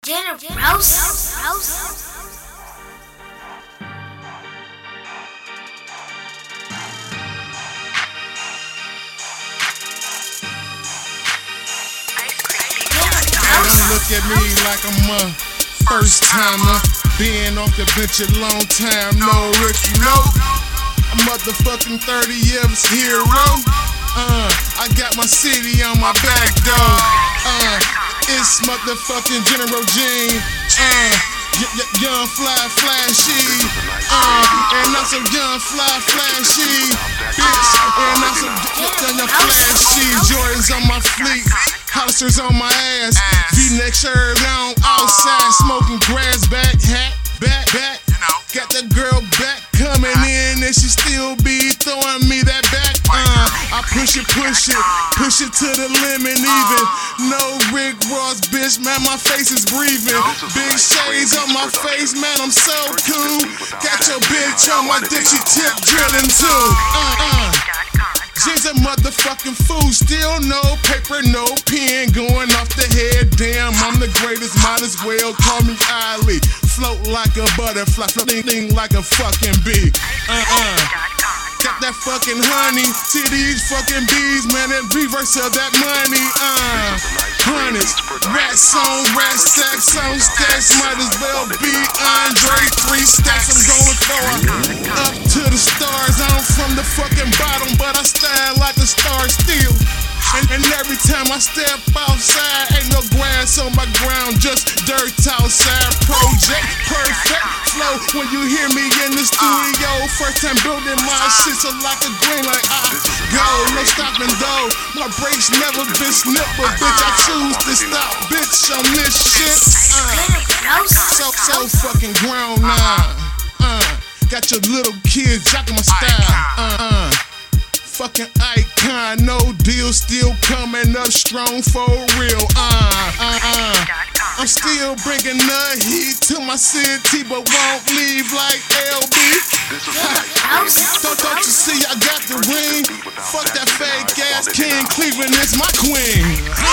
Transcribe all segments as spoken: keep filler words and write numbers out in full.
Jenna Rose. Rose. Don't look at me like I'm a first timer. Been off the bench a long time, no rookie, no. A motherfucking thirty years hero. Uh, I got my city on my back though. Uh, it's motherfucking General Gene. Uh, y- y- young fly flashy. Uh, and I'm so young fly flashy. Bitch, and I'm so y- young flashy. Jordans on my fleet. Holsters on my ass, V-neck shirt on, outside smoking grass, back hat, back, back. Got the girl back coming in and she still be throwing me that back. Uh, I push it, push it, push it to the limit even. No Rick Ross, bitch, man, my face is breathing. Big shades on my face, man, I'm so cool. Got your bitch on my dick, she tip drilling too. Uh, uh. She's a motherfucking fool, still no paper, no pen, going off the head. Damn, I'm the greatest, might as well call me Ali. Float like a butterfly, floating like a fucking bee. Uh-uh. Got that fucking honey, see these fucking bees, man, and reverse of that money. Uh, hundreds, rats on rats, stacks on stacks, might as well be Andre three stacks. I'm going for up to the stars. I'm from the fucking bottom, but I stand like a star still. And, and every time I step outside, ain't no grass on my ground, just dirt outside. Project perfect flow when you hear me in the studio. First time building my shit, so like a green light, I go, no stopping though. My brakes never been snipped, but bitch, I choose to stop, bitch, on this shit. Uh, so, so fucking grown now. Uh, got your little kids jocking my style. Uh, uh. Fucking icon, no deal, still coming up strong for real. Uh, uh, uh. I'm still bringing the heat to my city, but won't leave like L B. Don't, don't you see I got the ring? Fuck that fake ass King, Cleveland is my queen.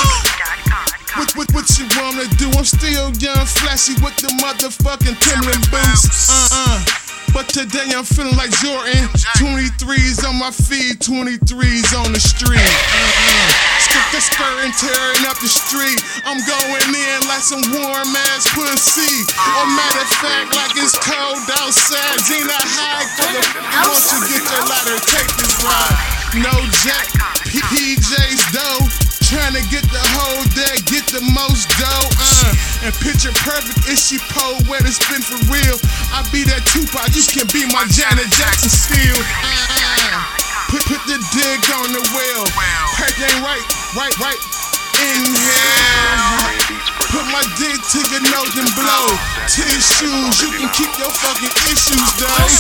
What, what, what you wanna do? I'm still young, flashy with the motherfucking Timberland boots. Uh-uh. But today I'm feeling like Jordan. twenty-threes on my feet, twenty-threes on the street. Uh-uh. Skip the skirt and tearing up the street. I'm going in like some warm ass pussy. Or matter of fact, like it's cold outside. Gina high for the. Once you get your ladder, take this ride. No jack, P J's though. Trying to get the whole day, get the most dough, uh And picture perfect, is she poetic, spin for real. I be that Tupac, you can be my Janet Jackson still. uh, Put, put the dig on the wheel. Perk ain't right, right, right. Inhale. Put my dick to your nose and blow. Tissues, you can keep your fucking issues though.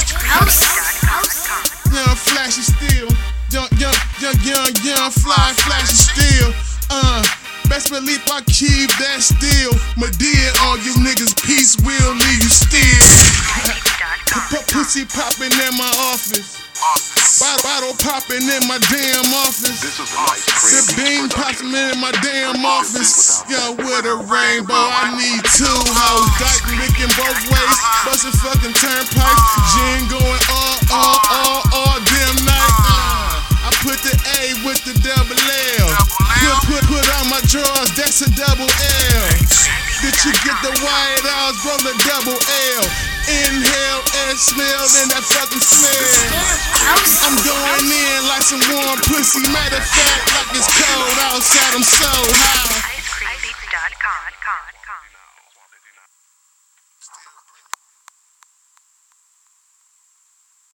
Young flashy still. Young, young, young, young, young, fly, flashy still. Uh, best believe I keep that still. Medea, all you niggas, peace will leave you still. Pussy popping in my office. Bottle, bottle popping in my damn office. The bean popping in my damn office. Yo, with a rainbow, I need two hoes. Dyke licking both ways, bustin' fucking turnpikes. Gin going all, all, all, all damn night. Uh, I put the A with the double L. Put, put, put on my drawers, that's a double L. Did you get the white house, roll a double L? Inhale and smell, then that fucking smell. I'm going in like some warm pussy. Matter of fact, like it's cold outside, I'm so high. ice cream beats dot com